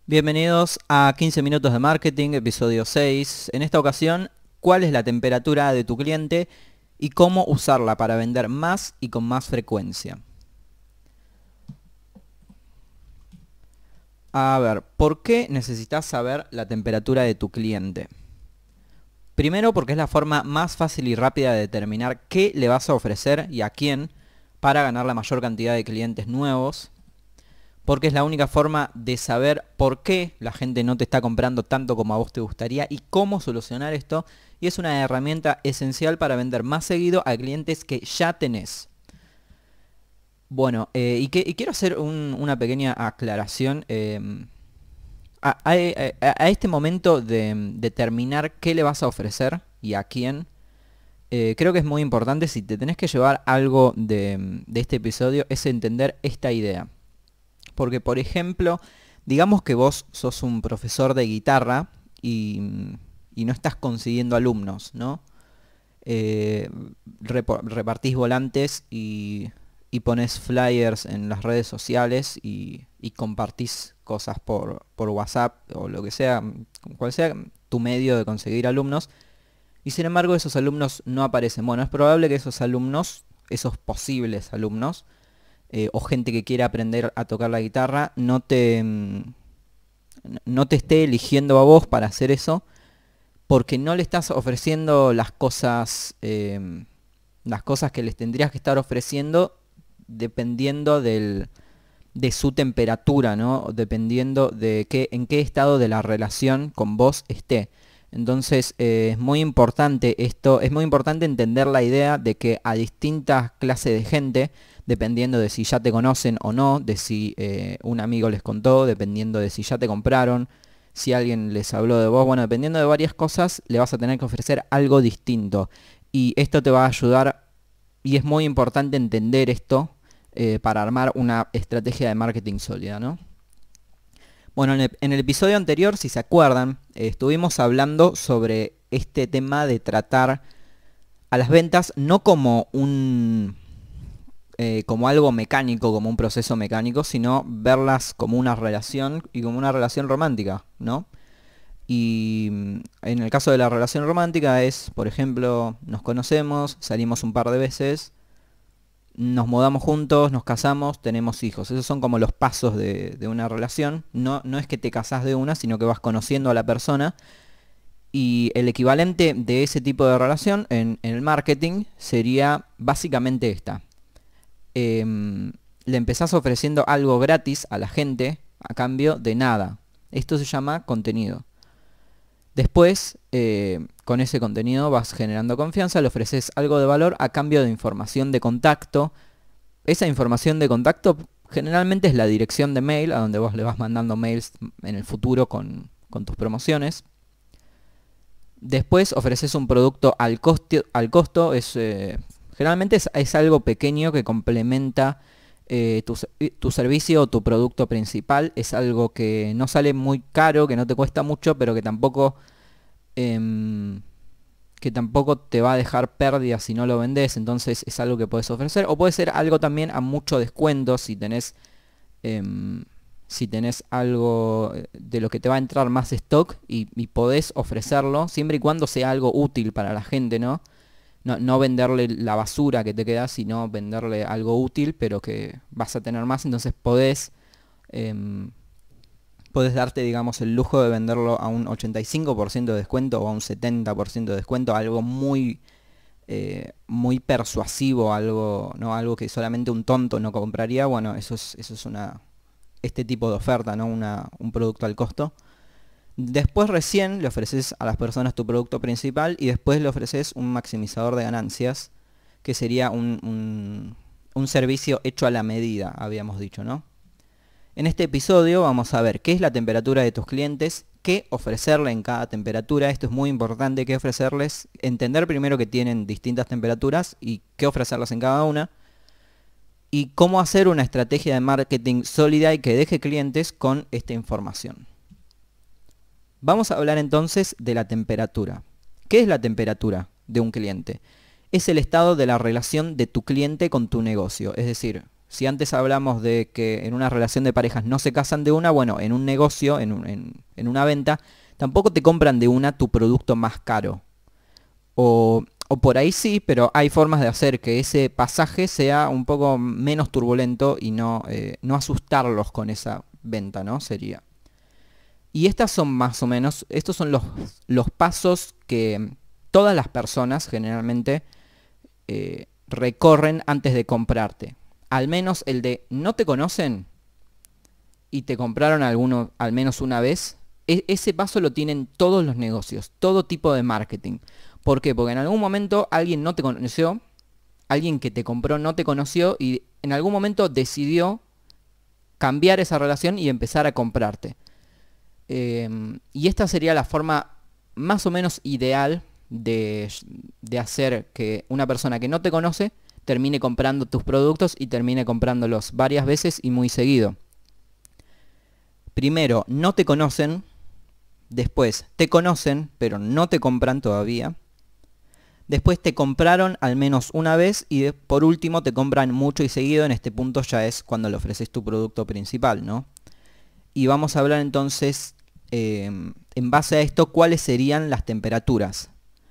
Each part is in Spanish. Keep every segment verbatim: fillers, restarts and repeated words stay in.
Bienvenidos a quince minutos de marketing, episodio seis. En esta ocasión, ¿cuál es la temperatura de tu cliente y cómo usarla para vender más y con más frecuencia? A ver, ¿por qué necesitas saber la temperatura de tu cliente? Primero, porque es la forma más fácil y rápida de determinar qué le vas a ofrecer y a quién para ganar la mayor cantidad de clientes nuevos. Porque es la única forma de saber por qué la gente no te está comprando tanto como a vos te gustaría y cómo solucionar esto. Y es una herramienta esencial para vender más seguido a clientes que ya tenés. Bueno, eh, y, que, y quiero hacer un, una pequeña aclaración. Eh, a, a, a, este momento de determinar qué le vas a ofrecer y a quién, eh, creo que es muy importante, si te tenés que llevar algo de, de este episodio, es entender esta idea. Porque, por ejemplo, digamos que vos sos un profesor de guitarra y, y no estás consiguiendo alumnos, ¿no? Eh, repartís volantes y, y pones flyers en las redes sociales y, y compartís cosas por, por WhatsApp o lo que sea, cual sea tu medio de conseguir alumnos. Y sin embargo esos alumnos no aparecen. Bueno, es probable que esos alumnos, esos posibles alumnos, Eh, o gente que quiera aprender a tocar la guitarra, no te, no te esté eligiendo a vos para hacer eso, porque no le estás ofreciendo las cosas, eh, las cosas que les tendrías que estar ofreciendo dependiendo del, de su temperatura, ¿no? Dependiendo de qué, en qué estado de la relación con vos esté. Entonces eh, es muy importante esto, es muy importante entender la idea de que a distintas clases de gente, dependiendo de si ya te conocen o no, de si eh, un amigo les contó, dependiendo de si ya te compraron, si alguien les habló de vos, bueno, dependiendo de varias cosas, le vas a tener que ofrecer algo distinto. Y esto te va a ayudar, y es muy importante entender esto eh, para armar una estrategia de marketing sólida, ¿no? Bueno, en el, en el episodio anterior, si se acuerdan, eh, estuvimos hablando sobre este tema de tratar a las ventas no como un eh, como algo mecánico, como un proceso mecánico, sino verlas como una relación y como una relación romántica, ¿no? Y mm, en el caso de la relación romántica es, por ejemplo, nos conocemos, salimos un par de veces, nos mudamos juntos, nos casamos, tenemos hijos. Esos son como los pasos de, de una relación. No, no es que te casás de una, sino que vas conociendo a la persona. Y el equivalente de ese tipo de relación en, en el marketing sería básicamente esta. Eh, le empezás ofreciendo algo gratis a la gente a cambio de nada. Esto se llama contenido. Después, eh, con ese contenido vas generando confianza, le ofreces algo de valor a cambio de información de contacto. Esa información de contacto generalmente es la dirección de mail, a donde vos le vas mandando mails en el futuro con, con tus promociones. Después ofreces un producto al costo, al costo es, eh, generalmente es, es algo pequeño que complementa eh, tu, tu servicio o tu producto principal. Es algo que no sale muy caro, que no te cuesta mucho, pero que tampoco, eh, que tampoco te va a dejar pérdidas si no lo vendes. Entonces es algo que puedes ofrecer. O puede ser algo también a mucho descuento si tenés... Eh, si tenés algo de lo que te va a entrar más stock y, y podés ofrecerlo, siempre y cuando sea algo útil para la gente, ¿no? No, no venderle la basura que te queda, sino venderle algo útil, pero que vas a tener más, entonces podés, eh, podés darte, digamos, el lujo de venderlo a un ochenta y cinco por ciento de descuento o a un setenta por ciento de descuento, algo muy... Eh, muy persuasivo, algo, ¿no? Algo que solamente un tonto no compraría. Bueno, eso es, eso es una, este tipo de oferta, ¿no? Una, un producto al costo. Después recién le ofreces a las personas tu producto principal y después le ofreces un maximizador de ganancias, que sería un, un, un servicio hecho a la medida, habíamos dicho, ¿no? En este episodio vamos a ver qué es la temperatura de tus clientes, qué ofrecerle en cada temperatura. Esto es muy importante, qué ofrecerles, entender primero que tienen distintas temperaturas y qué ofrecerles en cada una. Y cómo hacer una estrategia de marketing sólida y que deje clientes con esta información. Vamos a hablar entonces de la temperatura. ¿Qué es la temperatura de un cliente? Es el estado de la relación de tu cliente con tu negocio. Es decir, Si antes hablamos de que en una relación de parejas no se casan de una, bueno, en un negocio, en, un, en, en una venta, tampoco te compran de una tu producto más caro. O, o por ahí sí, pero hay formas de hacer que ese pasaje sea un poco menos turbulento y no, eh, no asustarlos con esa venta, ¿no? Sería. Y estas son más o menos, estos son los, los pasos que todas las personas generalmente eh, recorren antes de comprarte. Al menos el de no te conocen y te compraron alguno, al menos una vez, e ese paso lo tienen todos los negocios, todo tipo de marketing. ¿Por qué? Porque en algún momento alguien no te conoció, alguien que te compró no te conoció y en algún momento decidió cambiar esa relación y empezar a comprarte. Eh, y esta sería la forma más o menos ideal de, de hacer que una persona que no te conoce termine comprando tus productos y termine comprándolos varias veces y muy seguido. Primero, no te conocen. Después, te conocen, pero no te compran todavía. Después te compraron al menos una vez y de, por último te compran mucho y seguido. En este punto ya es cuando le ofreces tu producto principal, ¿no? Y vamos a hablar entonces, eh, en base a esto, cuáles serían las temperaturas.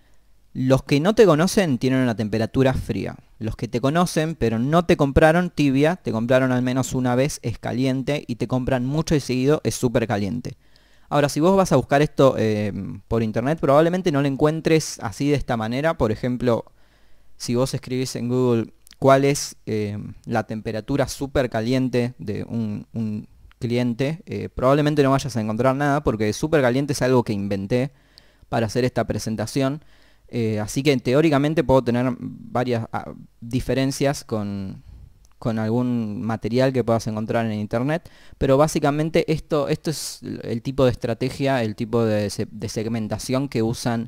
Los que no te conocen tienen una temperatura fría. Los que te conocen pero no te compraron, tibia, te compraron al menos una vez, es caliente, y te compran mucho y seguido, es súper caliente. Ahora, si vos vas a buscar esto eh, por internet, probablemente no lo encuentres así de esta manera. Por ejemplo, si vos escribís en Google cuál es eh, la temperatura súper caliente de un, un cliente, eh, probablemente no vayas a encontrar nada, porque súper caliente es algo que inventé para hacer esta presentación. Eh, así que teóricamente puedo tener varias a, diferencias con, con algún material que puedas encontrar en internet, pero básicamente esto, esto es el tipo de estrategia, el tipo de, de segmentación que usan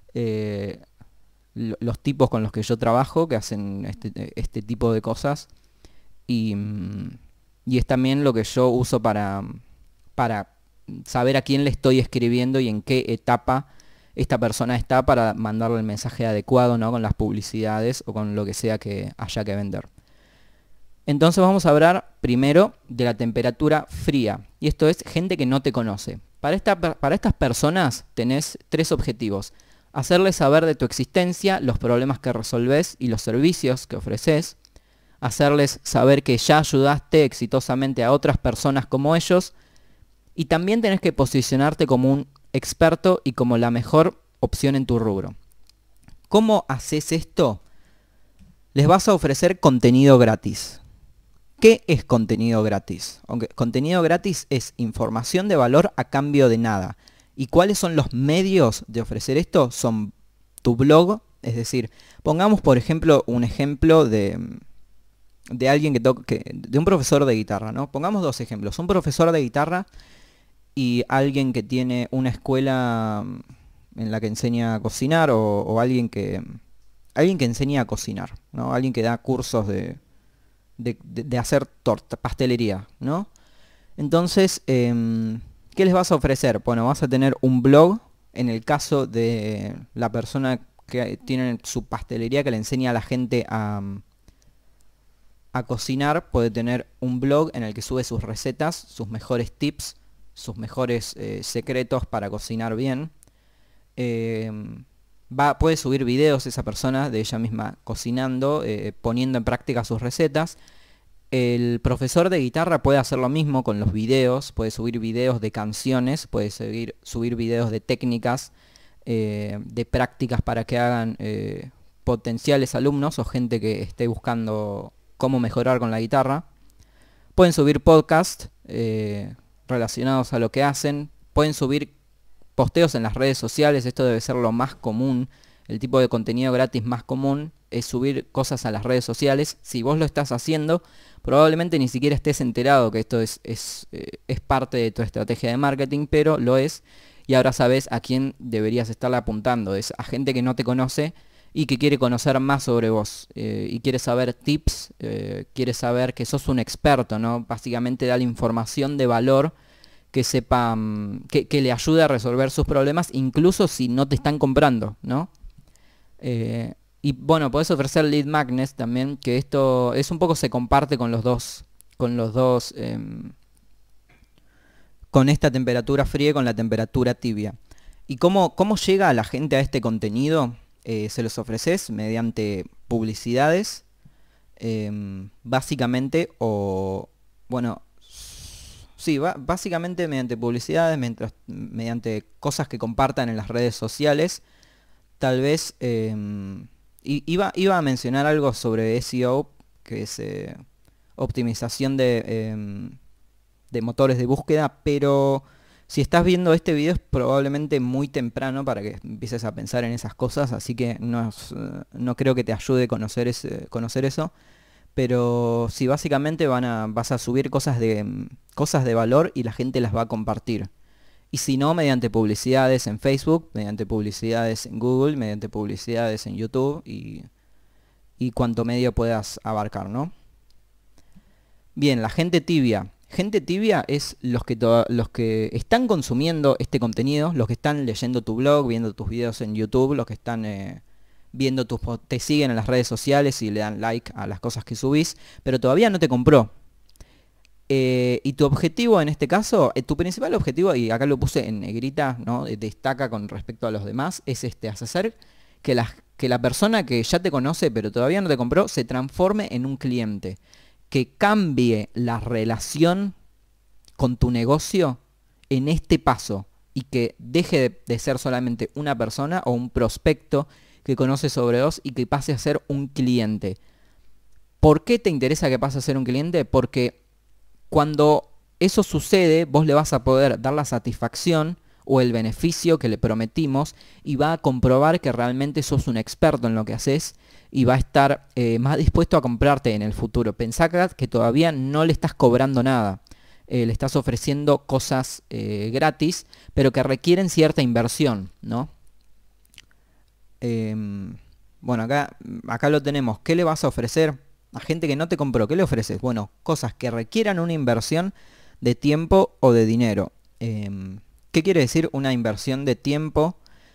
eh, los tipos con los que yo trabajo, que hacen este, este tipo de cosas, y, y es también lo que yo uso para, para saber a quién le estoy escribiendo y en qué etapa esta persona está para mandarle el mensaje adecuado, ¿no? Con las publicidades o con lo que sea que haya que vender. Entonces vamos a hablar primero de la temperatura fría. Y esto es gente que no te conoce. Para, esta, para estas personas tenés tres objetivos. Hacerles saber de tu existencia, los problemas que resolvés y los servicios que ofreces. Hacerles saber que ya ayudaste exitosamente a otras personas como ellos. Y también tenés que posicionarte como un experto y como la mejor opción en tu rubro. ¿Cómo haces esto? Les vas a ofrecer contenido gratis. ¿Qué es contenido gratis? Aunque contenido gratis es información de valor a cambio de nada. ¿Y cuáles son los medios de ofrecer esto? Son tu blog, es decir, pongamos por ejemplo un ejemplo de, de alguien que toque, de un profesor de guitarra, ¿no? Pongamos dos ejemplos. Un profesor de guitarra y alguien que tiene una escuela en la que enseña a cocinar, o, o alguien que alguien que enseña a cocinar, ¿no? Alguien que da cursos de, de, de, de hacer torta, pastelería, ¿no? Entonces, eh, ¿qué les vas a ofrecer? Bueno, vas a tener un blog, en el caso de la persona que tiene su pastelería que le enseña a la gente a, a cocinar, puede tener un blog en el que sube sus recetas, sus mejores tips, sus mejores eh, secretos para cocinar bien. Eh, va, puede subir videos esa persona de ella misma cocinando, eh, poniendo en práctica sus recetas. El profesor de guitarra puede hacer lo mismo con los videos, puede subir videos de canciones, puede subir, subir videos de técnicas, eh, de prácticas para que hagan eh, potenciales alumnos o gente que esté buscando cómo mejorar con la guitarra. Pueden subir podcasts eh, relacionados a lo que hacen, pueden subir posteos en las redes sociales, esto debe ser lo más común, el tipo de contenido gratis más común es subir cosas a las redes sociales. Si vos lo estás haciendo, probablemente ni siquiera estés enterado que esto es, es, eh, es parte de tu estrategia de marketing, pero lo es, y ahora sabes a quién deberías estarle apuntando, es a gente que no te conoce y que quiere conocer más sobre vos, eh, y quiere saber tips, eh, quiere saber que sos un experto, ¿no? Básicamente da la información de valor que sepa, que, que le ayude a resolver sus problemas, incluso si no te están comprando, ¿no? Eh, Y bueno, podés ofrecer lead magnets también, que esto es un poco se comparte con los dos, con los dos, em, con esta temperatura fría y con la temperatura tibia. ¿Y cómo, cómo llega a la gente a este contenido? Eh, se los ofreces mediante publicidades, em, básicamente, o bueno, sí, ba- básicamente mediante publicidades, mientras- mediante cosas que compartan en las redes sociales. Tal vez em, i- iba, iba a mencionar algo sobre S E O, que es eh, optimización de, em, de motores de búsqueda, pero si estás viendo este video es probablemente muy temprano para que empieces a pensar en esas cosas, así que no, es, eh, no creo que te ayude conocer, ese- conocer eso. Pero sí, básicamente van a, vas a subir cosas de, mm, cosas de valor y la gente las va a compartir. Y si no, mediante publicidades en Facebook, mediante publicidades en Google, mediante publicidades en YouTube y, y cuanto medio puedas abarcar, ¿no? Bien, la gente tibia. Gente tibia es los que, to- los que están consumiendo este contenido, los que están leyendo tu blog, viendo tus videos en YouTube, los que están eh, viendo tus po- te siguen en las redes sociales y le dan like a las cosas que subís, pero todavía no te compró. Eh, y tu objetivo en este caso, eh, tu principal objetivo, y acá lo puse en negrita, ¿no? Eh, destaca con respecto a los demás, es este, hacer que la, que la persona que ya te conoce pero todavía no te compró se transforme en un cliente, que cambie la relación con tu negocio en este paso y que deje de, de ser solamente una persona o un prospecto que conoce sobre vos y que pase a ser un cliente. ¿Por qué te interesa que pase a ser un cliente? Porque cuando eso sucede, vos le vas a poder dar la satisfacción o el beneficio que le prometimos y va a comprobar que realmente sos un experto en lo que haces y va a estar eh, más dispuesto a comprarte en el futuro. Pensá acá que todavía no le estás cobrando nada. Eh, le estás ofreciendo cosas eh, gratis, pero que requieren cierta inversión, ¿no? Em, bueno, acá, acá lo tenemos. ¿Qué le vas a ofrecer a gente que no te compró? ¿Qué le ofreces? Bueno, cosas que requieran una inversión de tiempo o de dinero. Em, ¿qué quiere decir una inversión de tiempo?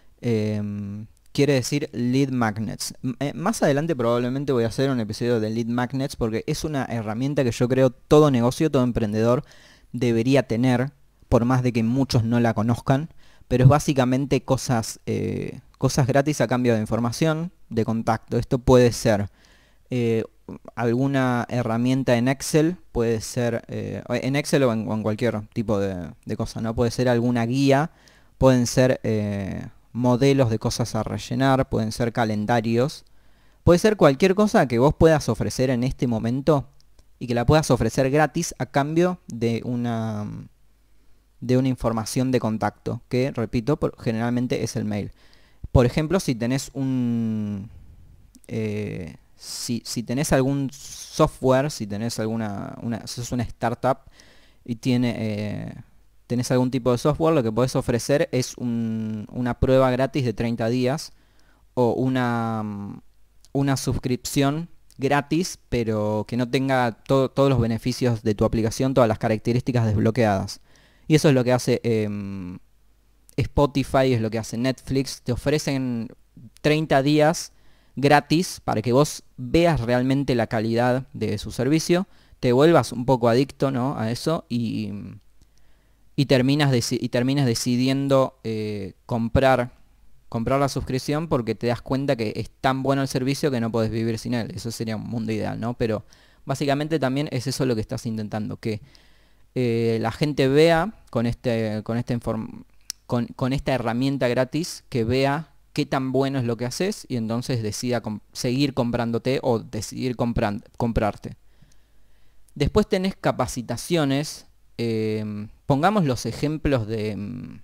Em, quiere decir lead magnets. M- eh, más adelante probablemente voy a hacer un episodio de lead magnets porque es una herramienta que yo creo todo negocio, todo emprendedor debería tener, por más de que muchos no la conozcan, pero es básicamente cosas, eh, cosas gratis a cambio de información, de contacto. Esto puede ser eh, alguna herramienta en Excel, puede ser eh, en Excel o en, o en cualquier tipo de, de cosa, ¿no? Puede ser alguna guía, pueden ser eh, modelos de cosas a rellenar, pueden ser calendarios, puede ser cualquier cosa que vos puedas ofrecer en este momento y que la puedas ofrecer gratis a cambio de una, de una información de contacto, que repito, por, generalmente es el mail. Por ejemplo, si tenés un... eh, si, si tenés algún software, si tenés alguna... Una, si sos una startup y tiene, eh, tenés algún tipo de software, lo que podés ofrecer es un- una prueba gratis de treinta días o una, mm, una suscripción gratis, pero que no tenga to- todos los beneficios de tu aplicación, todas las características desbloqueadas. Y eso es lo que hace em, Spotify, es lo que hace Netflix. Te ofrecen treinta días gratis para que vos veas realmente la calidad de su servicio, te vuelvas un poco adicto, ¿no? a eso y, y, terminas, deci- y terminas decidiendo eh, comprar, comprar la suscripción porque te das cuenta que es tan bueno el servicio que no podés vivir sin él. Eso sería un mundo ideal, ¿no? Pero básicamente también es eso lo que estás intentando, que eh, la gente vea con, este, con, esta inform- con, con esta herramienta gratis, que vea qué tan bueno es lo que haces y entonces decida com- seguir comprándote o decidir compran- comprarte. Después tenés capacitaciones. eh, pongamos los ejemplos de... mm,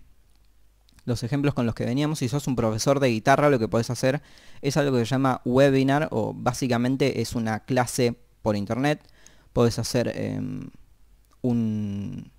los ejemplos con los que veníamos. Si sos un profesor de guitarra, lo que podés hacer es algo que se llama webinar, o básicamente es una clase por internet. Podés hacer em, un,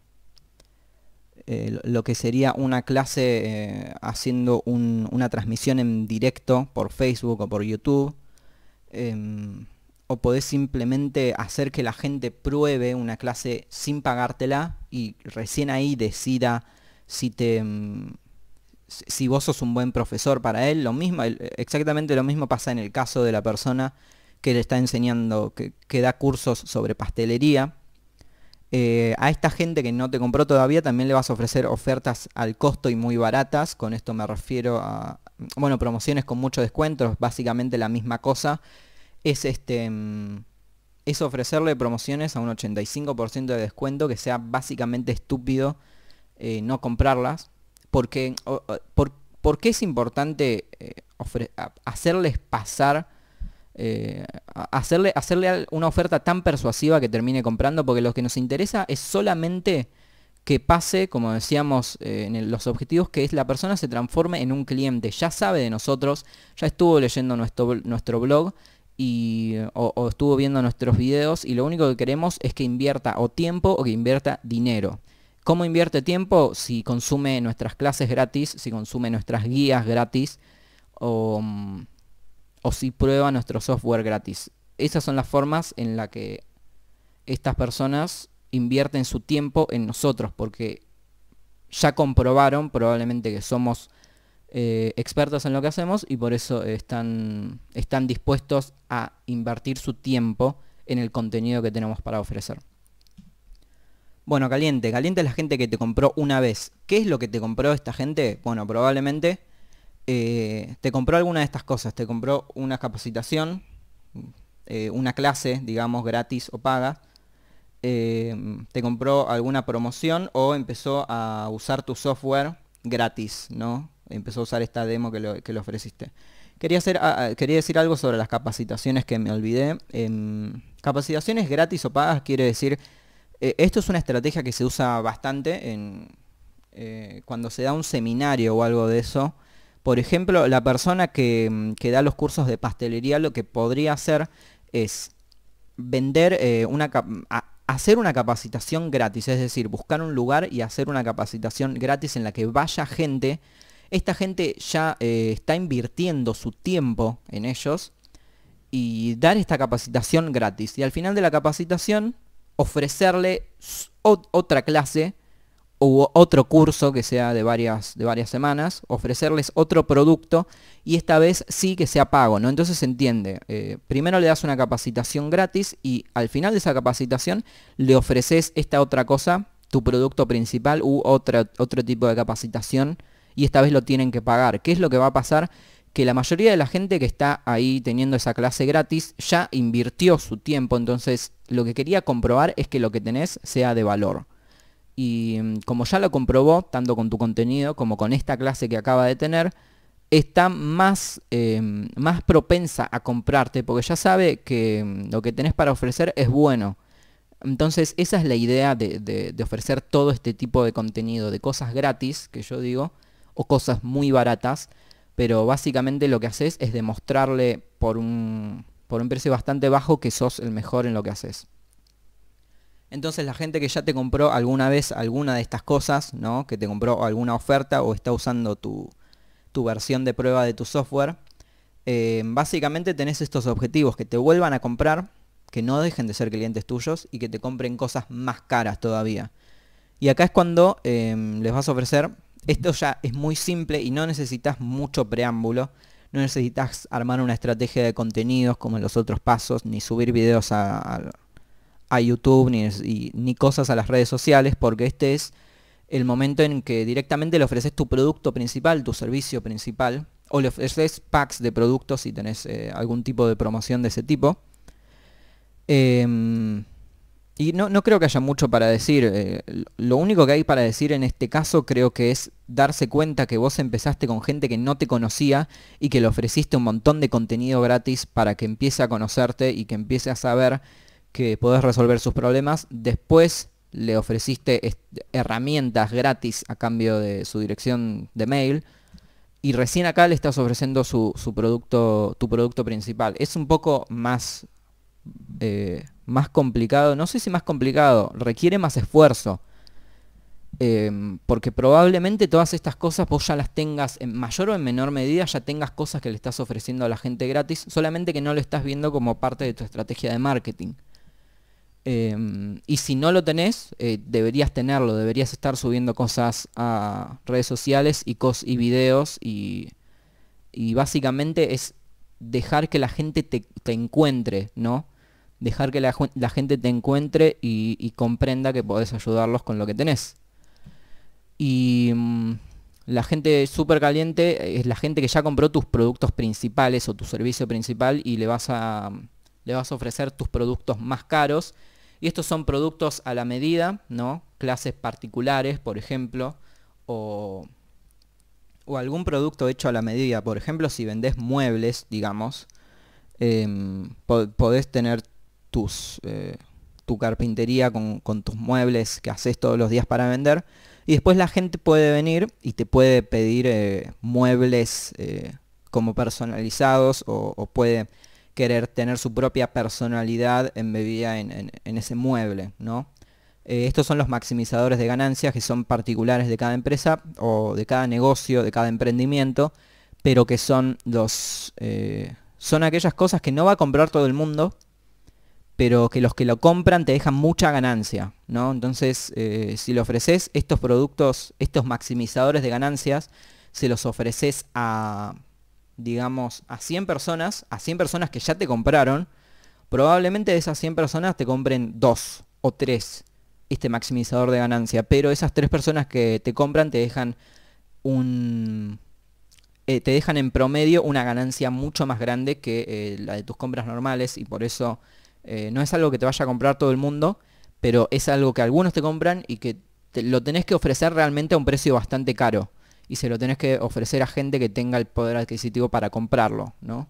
eh, lo que sería una clase eh, haciendo un- una transmisión en directo por Facebook o por YouTube. em, o podés simplemente hacer que la gente pruebe una clase sin pagártela y recién ahí decida si te, em, si vos sos un buen profesor para él, lo mismo, exactamente lo mismo pasa en el caso de la persona que le está enseñando, que, que da cursos sobre pastelería. Eh, a esta gente que no te compró todavía también le vas a ofrecer ofertas al costo y muy baratas. Con esto me refiero a, bueno, promociones con mucho descuento, básicamente la misma cosa. Es este es ofrecerle promociones a un ochenta y cinco por ciento de descuento, que sea básicamente estúpido eh, no comprarlas. Porque, o, o, por, ¿por qué es importante eh, hacerles pasar, eh, hacerle, hacerle una oferta tan persuasiva que termine comprando? Porque lo que nos interesa es solamente que pase, como decíamos eh, en el, los objetivos, que es la persona se transforme en un cliente, ya sabe de nosotros, ya estuvo leyendo nuestro, nuestro blog y, o, o estuvo viendo nuestros videos, y lo único que queremos es que invierta o tiempo o que invierta dinero. ¿Cómo invierte tiempo? Si consume nuestras clases gratis, si consume nuestras guías gratis, o, o si prueba nuestro software gratis. Esas son las formas en las que estas personas invierten su tiempo en nosotros, porque ya comprobaron probablemente que somos eh, expertos en lo que hacemos, y por eso están, están dispuestos a invertir su tiempo en el contenido que tenemos para ofrecer. Bueno, caliente. Caliente es la gente que te compró una vez. ¿Qué es lo que te compró esta gente? Bueno, probablemente eh, te compró alguna de estas cosas. Te compró una capacitación, eh, una clase, digamos, gratis o paga. Eh, te compró alguna promoción o empezó a usar tu software gratis, ¿no? Empezó a usar esta demo que, lo, que le ofreciste. Quería, hacer, ah, quería decir algo sobre las capacitaciones que me olvidé. Eh, capacitaciones gratis o pagas quiere decir... Eh, esto es una estrategia que se usa bastante en, eh, cuando se da un seminario o algo de eso. Por ejemplo, la persona que, que da los cursos de pastelería lo que podría hacer es vender eh, una... A, hacer una capacitación gratis, es decir, buscar un lugar y hacer una capacitación gratis en la que vaya gente. Esta gente ya eh, está invirtiendo su tiempo en ellos, y dar esta capacitación gratis. Y al final de la capacitación ofrecerle otra clase u otro curso que sea de varias, de varias semanas, ofrecerles otro producto, y esta vez sí que sea pago, ¿no? Entonces se entiende, eh, primero le das una capacitación gratis y al final de esa capacitación le ofreces esta otra cosa, tu producto principal u otra, otro tipo de capacitación, y esta vez lo tienen que pagar. ¿Qué es lo que va a pasar? Que la mayoría de la gente que está ahí teniendo esa clase gratis ya invirtió su tiempo, entonces lo que quería comprobar es que lo que tenés sea de valor. Y como ya lo comprobó, tanto con tu contenido como con esta clase que acaba de tener, está más, eh, más propensa a comprarte, porque ya sabe que lo que tenés para ofrecer es bueno. Entonces esa es la idea de, de, de ofrecer todo este tipo de contenido, de cosas gratis, que yo digo, o cosas muy baratas, pero básicamente lo que haces es demostrarle por un, por un precio bastante bajo que sos el mejor en lo que haces. Entonces la gente que ya te compró alguna vez alguna de estas cosas, ¿no? Que te compró alguna oferta o está usando tu, tu versión de prueba de tu software, eh, básicamente tenés estos objetivos: que te vuelvan a comprar, que no dejen de ser clientes tuyos y que te compren cosas más caras todavía. Y acá es cuando eh, les vas a ofrecer... Esto ya es muy simple y no necesitas mucho preámbulo, no necesitas armar una estrategia de contenidos como en los otros pasos, ni subir videos a, a, a YouTube, ni, y, ni cosas a las redes sociales, porque este es el momento en que directamente le ofreces tu producto principal, tu servicio principal, o le ofreces packs de productos si tenés eh, algún tipo de promoción de ese tipo. Eh, Y no, no creo que haya mucho para decir. Eh, lo único que hay para decir en este caso creo que es darse cuenta que vos empezaste con gente que no te conocía y que le ofreciste un montón de contenido gratis para que empiece a conocerte y que empiece a saber que podés resolver sus problemas. Después le ofreciste herramientas gratis a cambio de su dirección de mail. Y recién acá le estás ofreciendo su, su producto, tu producto principal. Es un poco más... Eh, más complicado, no sé si más complicado, requiere más esfuerzo, eh, porque probablemente todas estas cosas vos ya las tengas, en mayor o en menor medida ya tengas cosas que le estás ofreciendo a la gente gratis, solamente que no lo estás viendo como parte de tu estrategia de marketing. Eh, y si no lo tenés, eh, deberías tenerlo, deberías estar subiendo cosas a redes sociales y, cos y videos y, y básicamente es dejar que la gente te, te encuentre, ¿no? Dejar que la, la gente te encuentre y, y comprenda que podés ayudarlos con lo que tenés. Y mm, la gente súper caliente es la gente que ya compró tus productos principales o tu servicio principal y le vas a, le vas a ofrecer tus productos más caros. Y estos son productos a la medida, ¿no? Clases particulares, por ejemplo, o, o algún producto hecho a la medida. Por ejemplo, si vendés muebles, digamos, eh, po podés tener tus, eh, tu carpintería con, con tus muebles que haces todos los días para vender. Y después la gente puede venir y te puede pedir eh, muebles eh, como personalizados o, o puede querer tener su propia personalidad embebida en, en, en ese mueble, ¿no? Eh, estos son los maximizadores de ganancias que son particulares de cada empresa o de cada negocio, de cada emprendimiento, pero que son los eh, son aquellas cosas que no va a comprar todo el mundo, pero que los que lo compran te dejan mucha ganancia, ¿no? Entonces, eh, si le ofreces estos productos, estos maximizadores de ganancias, se los ofreces a, digamos, a cien personas, a cien personas que ya te compraron, probablemente de esas cien personas te compren dos o tres este maximizador de ganancia, pero esas tres personas que te compran te dejan un... Eh, te dejan en promedio una ganancia mucho más grande que eh, la de tus compras normales y por eso eh, no es algo que te vaya a comprar todo el mundo, pero es algo que algunos te compran y que te, lo tenés que ofrecer realmente a un precio bastante caro y se lo tenés que ofrecer a gente que tenga el poder adquisitivo para comprarlo, ¿no?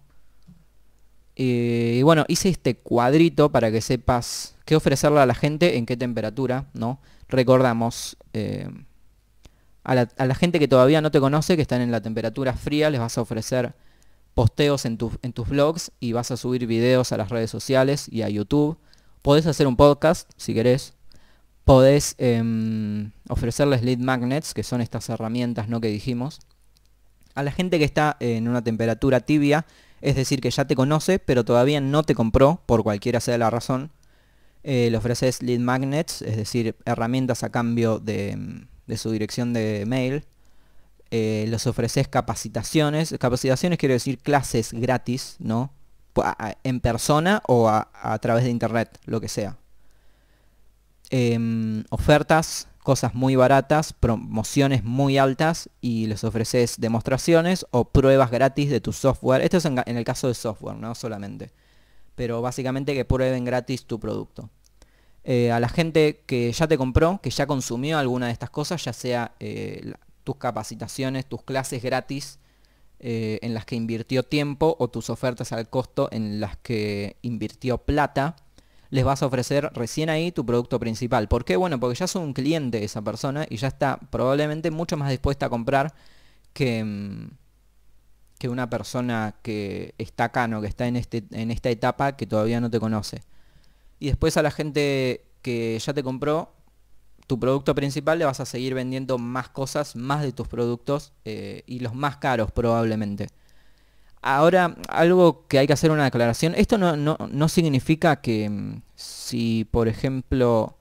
Eh, y bueno, hice este cuadrito para que sepas qué ofrecerle a la gente, en qué temperatura, ¿no? Recordamos... Eh, A la, a la gente que todavía no te conoce, que están en la temperatura fría, les vas a ofrecer posteos en, tu, en tus blogs y vas a subir videos a las redes sociales y a YouTube. Podés hacer un podcast, si querés. Podés eh, ofrecerles lead magnets, que son estas herramientas, ¿no?, que dijimos. A la gente que está en una temperatura tibia, es decir, que ya te conoce, pero todavía no te compró, por cualquiera sea la razón, eh, le ofreces lead magnets, es decir, herramientas a cambio de... de su dirección de mail, eh, les ofreces capacitaciones, capacitaciones quiero decir clases gratis, ¿no? En persona o a, a través de internet, lo que sea. Eh, ofertas, cosas muy baratas, promociones muy altas y les ofreces demostraciones o pruebas gratis de tu software. Esto es en, en el caso de software, no solamente. Pero básicamente que prueben gratis tu producto. Eh, a la gente que ya te compró, que ya consumió alguna de estas cosas, ya sea eh, la, tus capacitaciones, tus clases gratis eh, en las que invirtió tiempo o tus ofertas al costo en las que invirtió plata, les vas a ofrecer recién ahí tu producto principal. ¿Por qué? Bueno, porque ya sos un cliente de esa persona y ya está probablemente mucho más dispuesta a comprar que, que una persona que está acá, ¿no?, que está en, este, en esta etapa que todavía no te conoce. Y después a la gente que ya te compró tu producto principal le vas a seguir vendiendo más cosas, más de tus productos eh, y los más caros probablemente. Ahora, algo que hay que hacer una aclaración. Esto no, no, no significa que si, por ejemplo,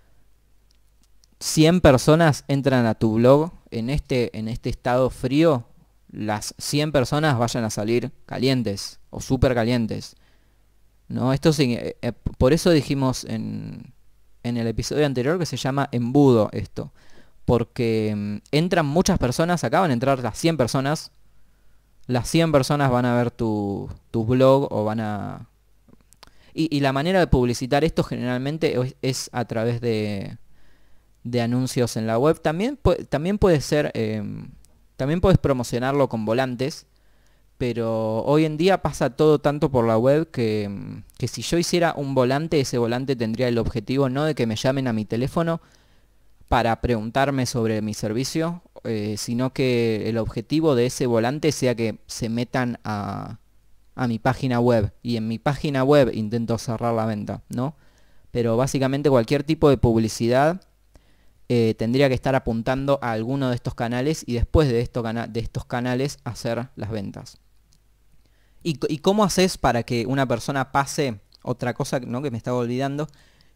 cien personas entran a tu blog en este, en este estado frío, las cien personas vayan a salir calientes o súper calientes. ¿No? Esto eh, eh, por eso dijimos en, en el episodio anterior que se llama embudo esto. Porque mm, entran muchas personas, acá van a entrar las cien personas. Las cien personas van a ver tu, tu blog o van a... Y, y la manera de publicitar esto generalmente es, es a través de, de anuncios en la web. También, pu también puede ser... Eh, también puedes promocionarlo con volantes. Pero hoy en día pasa todo tanto por la web que, que si yo hiciera un volante, ese volante tendría el objetivo no de que me llamen a mi teléfono para preguntarme sobre mi servicio, eh, sino que el objetivo de ese volante sea que se metan a, a mi página web. Y en mi página web intento cerrar la venta, ¿no? Pero básicamente cualquier tipo de publicidad eh, tendría que estar apuntando a alguno de estos canales y después de, esto cana de estos canales hacer las ventas. ¿Y, y cómo haces para que una persona pase? Otra cosa, ¿no?, que me estaba olvidando.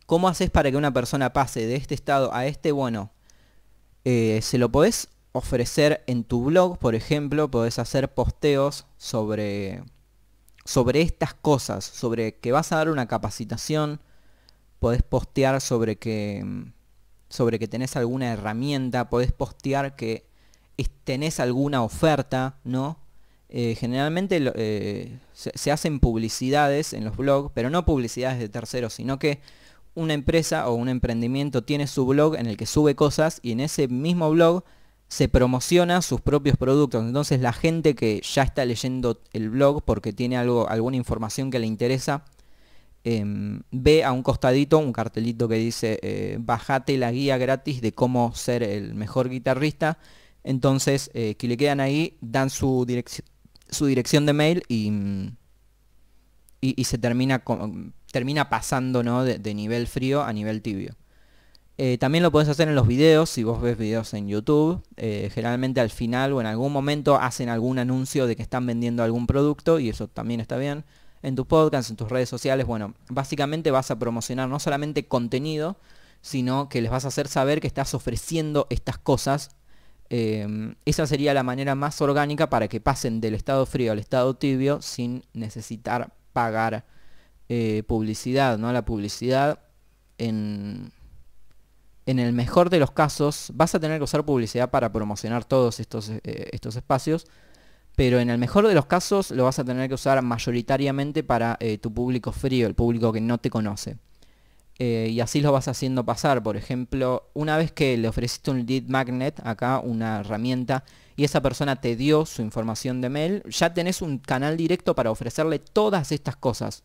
¿Cómo haces para que una persona pase de este estado a este? Bueno, eh, se lo podés ofrecer en tu blog, por ejemplo, podés hacer posteos sobre, sobre estas cosas, sobre que vas a dar una capacitación, podés postear sobre que, sobre que tenés alguna herramienta, podés postear que tenés alguna oferta, ¿no? Eh, generalmente eh, se, se hacen publicidades en los blogs, pero no publicidades de terceros, sino que una empresa o un emprendimiento tiene su blog en el que sube cosas y en ese mismo blog se promociona sus propios productos. Entonces la gente que ya está leyendo el blog porque tiene algo, alguna información que le interesa, eh, ve a un costadito un cartelito que dice eh, bajate la guía gratis de cómo ser el mejor guitarrista. Entonces eh, que le quedan ahí, dan su, direc su dirección de mail y, y, y se termina, con, termina pasando, ¿no? de, de nivel frío a nivel tibio. Eh, también lo podés hacer en los videos, si vos ves videos en YouTube, eh, generalmente al final o en algún momento hacen algún anuncio de que están vendiendo algún producto y eso también está bien. En tus podcasts, en tus redes sociales, bueno, básicamente vas a promocionar no solamente contenido, sino que les vas a hacer saber que estás ofreciendo estas cosas. Eh, esa sería la manera más orgánica para que pasen del estado frío al estado tibio sin necesitar pagar eh, publicidad, ¿no? La publicidad en... En el mejor de los casos vas a tener que usar publicidad para promocionar todos estos, eh, estos espacios, pero en el mejor de los casos lo vas a tener que usar mayoritariamente para eh, tu público frío, el público que no te conoce. Eh, y así lo vas haciendo pasar. Por ejemplo, una vez que le ofreciste un lead magnet, acá una herramienta, y esa persona te dio su información de mail, ya tenés un canal directo para ofrecerle todas estas cosas.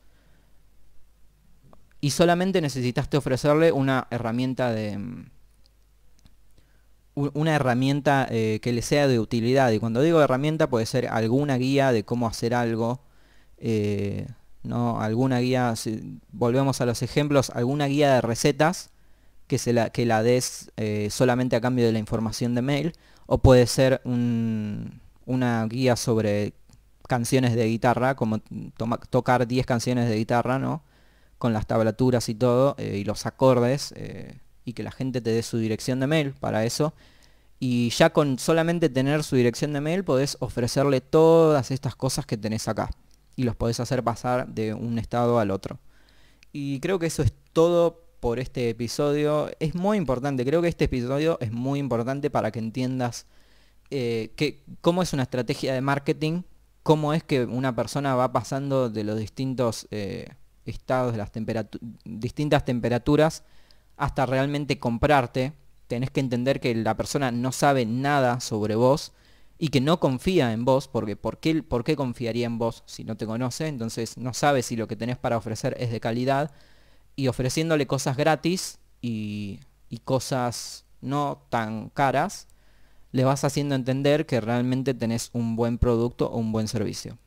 Y solamente necesitaste ofrecerle una herramienta de una herramienta eh, que le sea de utilidad. Y cuando digo herramienta puede ser alguna guía de cómo hacer algo, eh, no alguna guía, si volvemos a los ejemplos, alguna guía de recetas que se la que la des eh, solamente a cambio de la información de mail, o puede ser un, una guía sobre canciones de guitarra, como toma, tocar diez canciones de guitarra, ¿no? Con las tablaturas y todo, eh, y los acordes, eh, y que la gente te dé su dirección de mail para eso. Y ya con solamente tener su dirección de mail podés ofrecerle todas estas cosas que tenés acá. Y los podés hacer pasar de un estado al otro. Y creo que eso es todo por este episodio. Es muy importante, creo que este episodio es muy importante para que entiendas eh, que, cómo es una estrategia de marketing, cómo es que una persona va pasando de los distintos... Eh, estados de las temperatu distintas temperaturas hasta realmente comprarte. Tenés que entender que la persona no sabe nada sobre vos y que no confía en vos, porque ¿por qué, por qué confiaría en vos si no te conoce? Entonces no sabe si lo que tenés para ofrecer es de calidad, y ofreciéndole cosas gratis y, y cosas no tan caras, le vas haciendo entender que realmente tenés un buen producto o un buen servicio.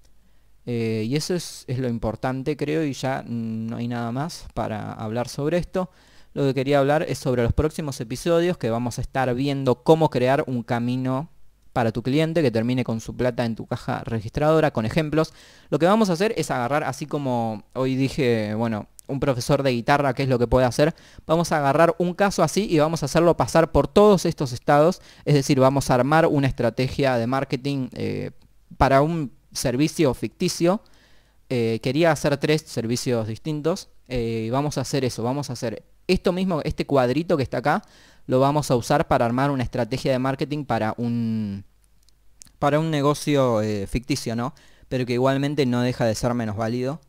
Eh, y eso es, es lo importante, creo, y ya no hay nada más para hablar sobre esto. Lo que quería hablar es sobre los próximos episodios, que vamos a estar viendo cómo crear un camino para tu cliente que termine con su plata en tu caja registradora, con ejemplos. Lo que vamos a hacer es agarrar, así como hoy dije, bueno, un profesor de guitarra, ¿qué es lo que puede hacer? Vamos a agarrar un caso así y vamos a hacerlo pasar por todos estos estados. Es decir, vamos a armar una estrategia de marketing eh, para un servicio ficticio. Eh, quería hacer tres servicios distintos eh, y vamos a hacer eso, vamos a hacer esto mismo, este cuadrito que está acá, lo vamos a usar para armar una estrategia de marketing para un para un negocio eh, ficticio, ¿no? Pero que igualmente no deja de ser menos válido.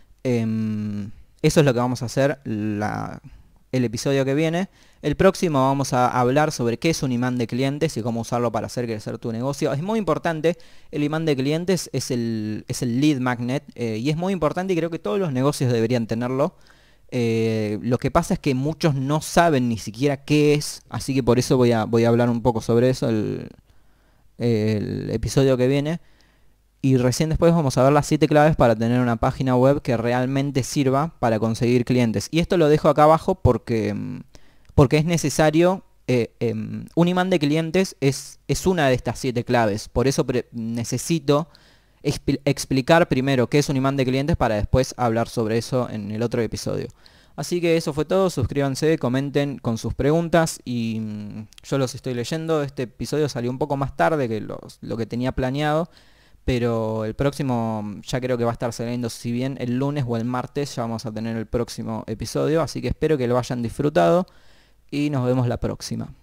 Eh, eso es lo que vamos a hacer la, el episodio que viene. El próximo vamos a hablar sobre qué es un imán de clientes y cómo usarlo para hacer crecer tu negocio. Es muy importante, el imán de clientes es el, es el lead magnet, eh, y es muy importante y creo que todos los negocios deberían tenerlo. Eh, lo que pasa es que muchos no saben ni siquiera qué es, así que por eso voy a, voy a hablar un poco sobre eso el, el episodio que viene. Y recién después vamos a ver las siete claves para tener una página web que realmente sirva para conseguir clientes. Y esto lo dejo acá abajo porque... porque es necesario, eh, eh, un imán de clientes es, es una de estas siete claves. Por eso necesito explicar primero qué es un imán de clientes para después hablar sobre eso en el otro episodio. Así que eso fue todo, suscríbanse, comenten con sus preguntas y mm, yo los estoy leyendo. Este episodio salió un poco más tarde que los- lo que tenía planeado, pero el próximo mm, ya creo que va a estar saliendo, si bien el lunes o el martes ya vamos a tener el próximo episodio, así que espero que lo hayan disfrutado y nos vemos la próxima.